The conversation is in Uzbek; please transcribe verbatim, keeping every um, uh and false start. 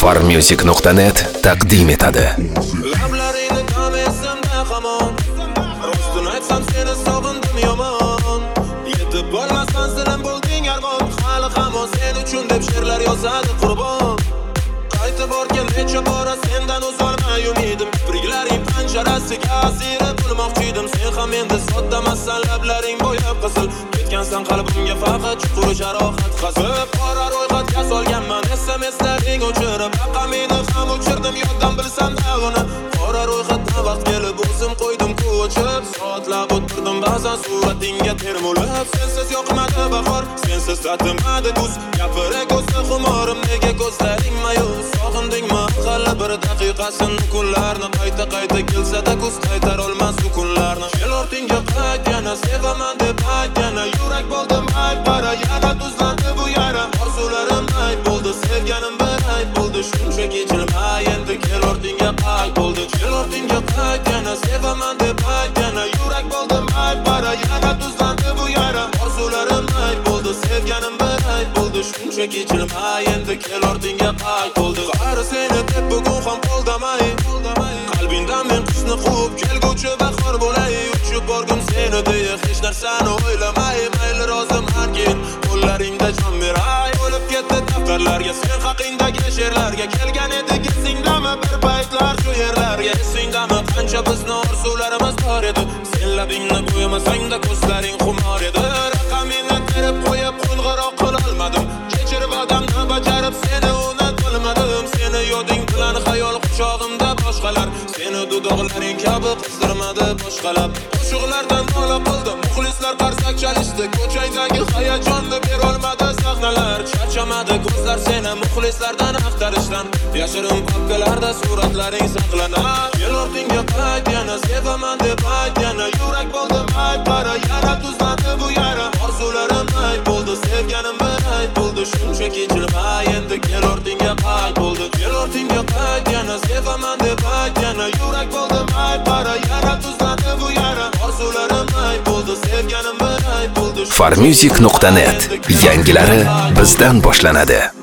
farmusic nuqta net taqdim etadi. Lablaringni tam esimda hamon. Rostini aytsam seni sog'indim yomon. Yetib bo'lmasdan silim bo'lding armon. Hali hamon sen uchun deb she'rlar yozadi qurbon. Qaytib borgan necha bora sendan uzolmay umidim. Kipriklaring panjarasiga asira bo'lmoqchidim. Sen ham endi soddamasan, lablaring bo'yab qizil. Ketgansan qalbimga faqat chuqur jarohat qazib. Qora ro'yxatga solganman S M S'laring o'chirib. Raqamingni ham o'chirdim yoddan bilsam da uni. Qora ro'yxatdan vaqt kelib o'zim qo'ydim ko'chib. Soatlab o'tirdim ba'zan suratingga termulib. Sensiz yoqmadi bahor, sensiz tatimadi kuz. Gapira ko'zda xumorim, nega ko'zlaring mayus? Sog'indingmi hali bir daqiqasin kunlarni? Qayta qayta kelsa-da kuz qaytar olmas kunlarni. Kel ortingga qayt yana, sevaman deb ayt yana. Yurak bo'ldim ayt qara, yana tuzlandi bu yara. Orzularim ayt bo'ldi, sevganim bir ayt bo'ldi. Shunchaki jilmay endi kel ortingga qayt bo'ldi. Kel ortingga qayt yana, sevaman deb ayt yana. Yurak bo'ldim ayt qara, yana tuzlandi bu yara. Orzularim ayt bo'ldi, sevganim bir ayt bo'ldi. Shunchaki jilmay endi kel ortingga qayt bo'ldi. Qari seni deb bugun ham qo'ldamay, qalbingdan men qishni quvib kelguvchi bahor bo'lay. Uchib borgum seni deya hech narsani o'ylamay. Mayli rozimankin qo'llaringda jon beray. O'lib ketdi daftarlarga sen haqingdagi she'rlarga. Kelgan edik esingdami bir paytlar shu yerlarga. Esingdami qancha bizni orzularimiz bor edi. Sen labingni bo'yamasang-da ko'zlaring xumor edi. Raqamingni terib qo'yib qo'ng'iroq qilolmadim. Kechirib odamni bajarib seni unutolmadim. Seni yoding bilan xayol quchog'imda boshqalar. Seni dudoqlaring kabi qizdirmadi boshqalab. Qo'shiqlardan nola qildim, muxlislar qarsak chalishdi. Ko'changdagi hayajonni berolmadi sahnalar. Charchamadi ko'zlar seni muxlislardan axtarishdan. Yashirin papkalarda suratlaring saqlanar. Kel ortingga qayt yana, sevaman deb ayt yana. Yurak bo'ldim ayt qara, yana tuzlandi bu yara. Orzularim ayt bo'ldi, sevganim bir ayt bo'ldi. Shunchaki jilmay endi kel ortingga qayt bo'ldi. Kel ortingga qayt yana, sevaman deb ayt yana. Yurak bo'ldim ayt qara, yana tuzlandi bu yara. Orzularim ayt bo'ldi, sevganim bir ayt bo'ldi. farmusic nuqta net yangilari bizdan boshlanadi.